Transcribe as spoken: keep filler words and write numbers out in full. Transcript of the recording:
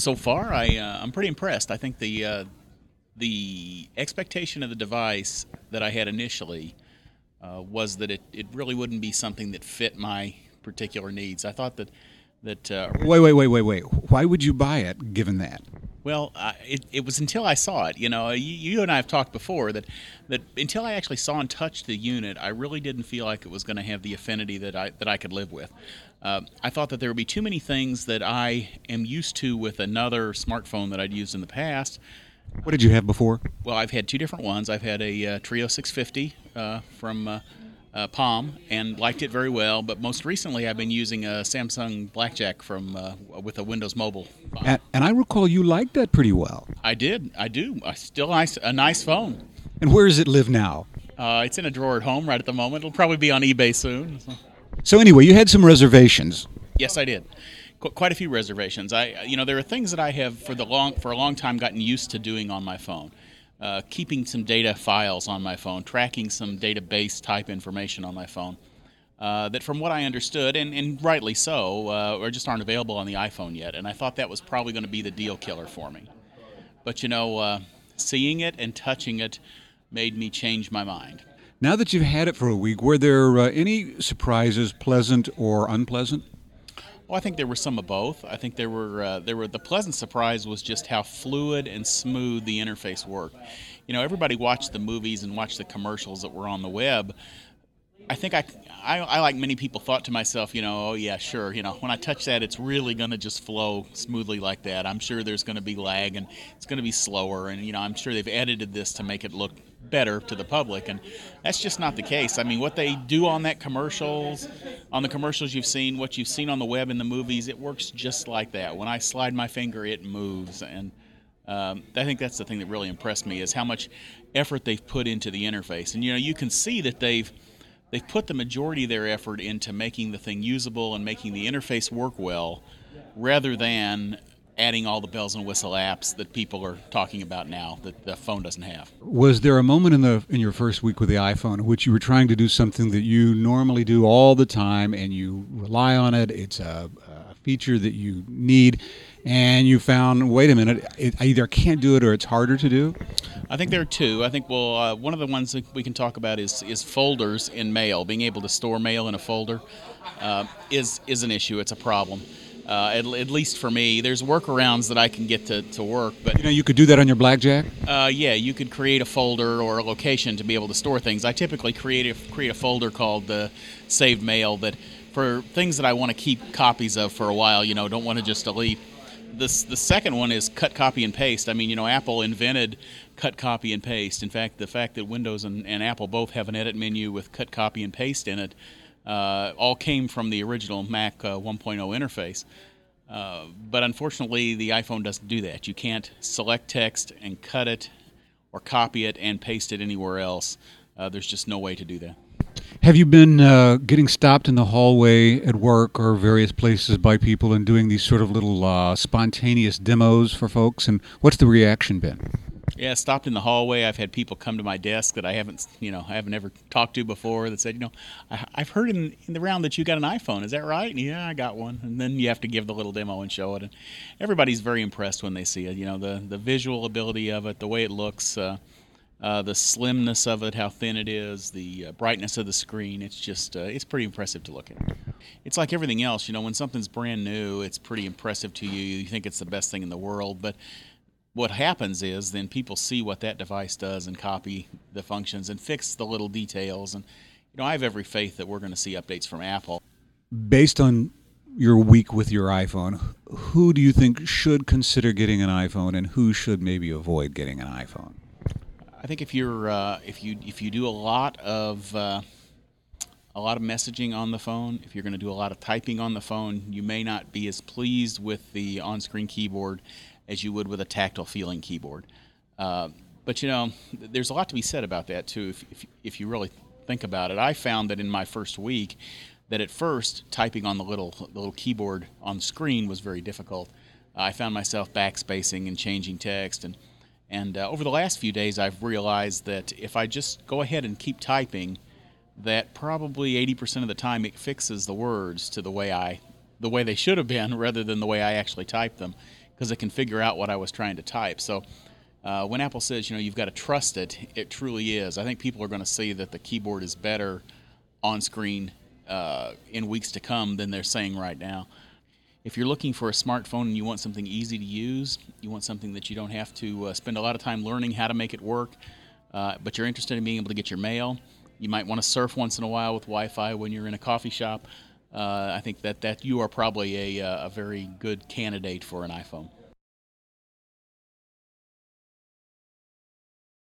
So far, I uh, I'm pretty impressed. I think the uh, the expectation of the device that I had initially uh, was that it, it really wouldn't be something that fit my particular needs. I thought that that uh, Wait, wait, wait, wait, wait. Why would you buy it given that? well, I, it, it was until I saw it. You know, you, you and I have talked before that that until I actually saw and touched the unit, I really didn't feel like it was going to have the affinity that I that I could live with. Uh, I thought that there would be too many things that I am used to with another smartphone that I'd used in the past. What did you have before? Well, I've had two different ones. I've had a uh, Trio six fifty uh, from uh, uh, Palm and liked it very well. But most recently, I've been using a Samsung Blackjack from uh, with a Windows Mobile. And, and I recall you liked that pretty well. I did. I do. I still nice a nice phone. And where does it live now? Uh, it's in a drawer at home right at the moment. It'll probably be on eBay soon. So. So anyway, you had some reservations. Yes, I did. Qu- Quite a few reservations. I, you know, there are things that I have for the long for a long time gotten used to doing on my phone, uh, keeping some data files on my phone, tracking some database type information on my phone. Uh, that, from what I understood, and, and rightly so, uh, or just aren't available on the iPhone yet. And I thought that was probably going to be the deal killer for me. But you know, uh, seeing it and touching it made me change my mind. Now that you've had it for a week, were there uh, any surprises, pleasant or unpleasant? Well, I think there were some of both. I think there were uh, there were the pleasant surprise was just how fluid and smooth the interface worked. You know, everybody watched the movies and watched the commercials that were on the web. I think I, I, I, like many people, thought to myself, you know, oh yeah, sure, you know, when I touch that, it's really going to just flow smoothly like that. I'm sure there's going to be lag and it's going to be slower, and you know, I'm sure they've edited this to make it look better to the public, and that's just not the case. I mean, what they do on that commercials, on the commercials you've seen, what you've seen on the web in the movies, it works just like that. When I slide my finger, it moves, and um, I think that's the thing that really impressed me is how much effort they've put into the interface, and you know, you can see that they've They've put the majority of their effort into making the thing usable and making the interface work well, rather than adding all the bells and whistle apps that people are talking about now that the phone doesn't have. Was there a moment in the in your first week with the iPhone in which you were trying to do something that you normally do all the time and you rely on it, it's a, a feature that you need, and you found, wait a minute, it, I either can't do it or it's harder to do? I think there are two. I think, well, uh, one of the ones that we can talk about is is folders in mail. Being able to store mail in a folder uh, is is an issue. It's a problem. Uh, at, at least for me, there's workarounds that I can get to, to work. But You know, you could do that on your Blackjack? uh, yeah, you could create a folder or a location to be able to store things. I typically create a, create a folder called uh, Saved Mail that for things that I want to keep copies of for a while. You know, don't want to just delete. This, the second one is cut, copy, and paste. I mean, you know, Apple invented cut, copy, and paste. In fact, the fact that Windows and, and Apple both have an edit menu with cut, copy, and paste in it uh, all came from the original Mac uh, one point oh interface. Uh, but unfortunately, the iPhone doesn't do that. You can't select text and cut it or copy it and paste it anywhere else. Uh, there's just no way to do that. Have you been uh, getting stopped in the hallway at work or various places by people and doing these sort of little uh, spontaneous demos for folks? And what's the reaction been? Yeah, stopped in the hallway. I've had people come to my desk that I haven't, you know, I haven't ever talked to before that said, you know, I, I've heard in, in the round that you got an iPhone. Is that right? And yeah, I got one. And then you have to give the little demo and show it. And everybody's very impressed when they see it. You know, the, the visual ability of it, the way it looks, uh, uh, the slimness of it, how thin it is, the uh, brightness of the screen. It's just, uh, it's pretty impressive to look at. It's like everything else. You know, when something's brand new, it's pretty impressive to you. You think it's the best thing in the world. But what happens is then people see what that device does and copy the functions and fix the little details. And, you know, I have every faith that we're going to see updates from Apple. Based on your week with your iPhone, who do you think should consider getting an iPhone and who should maybe avoid getting an iPhone? I think if you're uh, if you if you do a lot of uh, a lot of messaging on the phone, if you're going to do a lot of typing on the phone, you may not be as pleased with the on-screen keyboard as you would with a tactile feeling keyboard. Uh, but you know, there's a lot to be said about that too. If, if if you really think about it, I found that in my first week, that at first typing on the little the little keyboard on the screen was very difficult. Uh, I found myself backspacing and changing text, and and uh, over the last few days, I've realized that if I just go ahead and keep typing, that probably eighty percent of the time it fixes the words to the way I the way they should have been, rather than the way I actually typed them. because it can figure out what I was trying to type. So uh, when Apple says, you know, you've got to trust it, it truly is. I think people are going to see that the keyboard is better on screen uh, in weeks to come than they're saying right now. If you're looking for a smartphone and you want something easy to use, you want something that you don't have to uh, spend a lot of time learning how to make it work, uh, but you're interested in being able to get your mail, you might want to surf once in a while with Wi-Fi when you're in a coffee shop, uh, I think that, that you are probably a, a very good candidate for an iPhone.